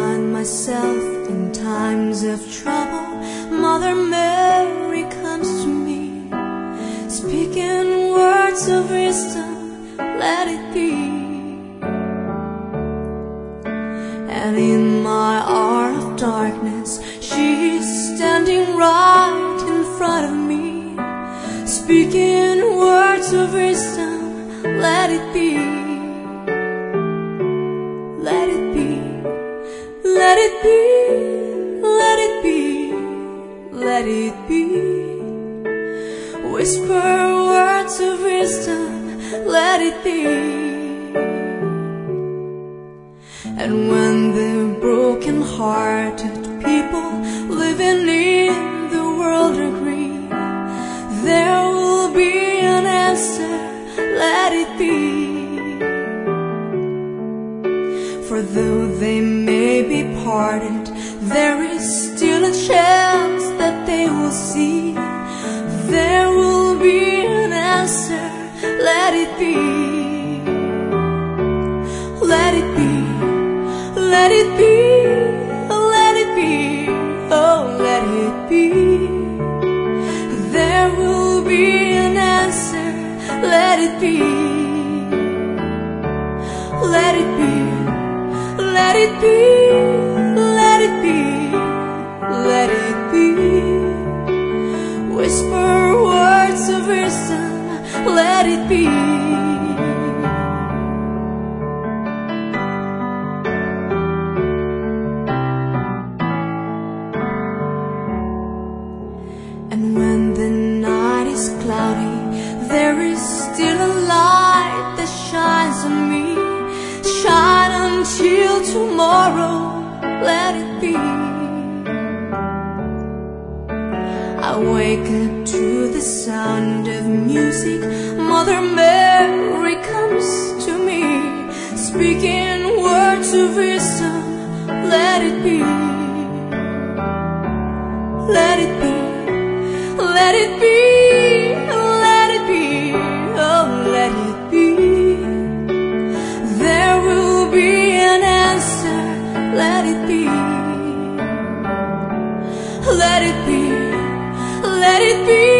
find myself in times of trouble, Mother Mary comes to me, speaking words of wisdom, let it be. And in my hour of darkness, she is standing right in front of me, speaking words of wisdom, let it be. Let it be, let it be, let it be, let it be. Whisper words of wisdom, let it be. And when the broken-hearted people living in the world agree, there will be an answer, let it be. For though they may be parted, there is still a chance that they will see. There will be an answer, let it be. Let it be, let it be, let it be, oh let it be. There will be an answer, let it be. Let it be. Let it be, let it be, let it be. Whisper words of wisdom, let it be. And when the night is cloudy, there is still a light that shines on me. Shine until tomorrow, let it be. I wake up to the sound of music, Mother Mary comes to me, speaking words of wisdom, let it be. Let it be, let it be, let it be, oh let it be. There will be an answer, let it be. Let it be, let it be.